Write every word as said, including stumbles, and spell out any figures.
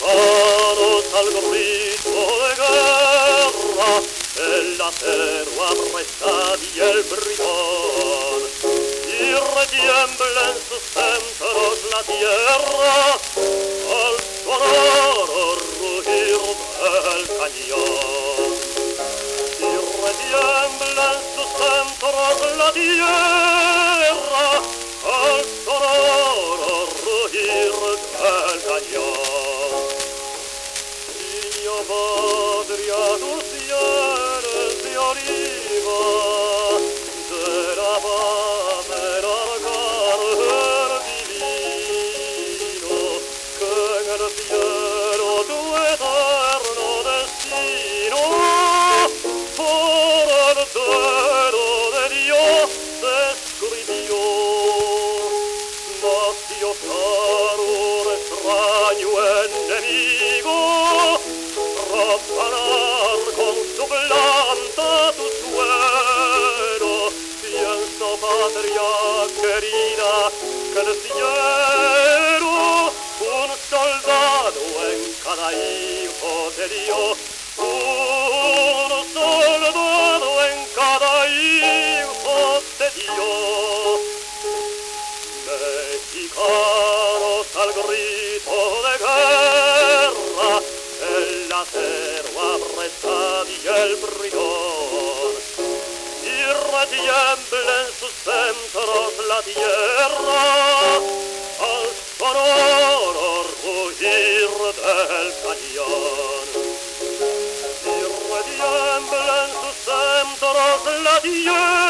mexicanos al grito de guerra, el acero apresad y el bridón, y retiembla en sus centros la tierra al sonoro rugir del cañón. Y retiembla en sus centros la tierra al sonoro rugir del cañón. Niño patria, tus sienes de oliva, de la bandera arcar divino, que en el cielo tu eterno destino, por el dedo de Dios escribió. Nació claro un extraño enemigo, profanar con su planta tu suelo. Piensa, patria querida, que el cielo un soldado en cada hijo te dio, un soldado en cada hijo te dio. Mexicanos al grito de guerra, el acero apresad y el bridón, y retiembla en sus centros la tierra al sonoro rugir del cañón. Y retiembla en sus centros la tierra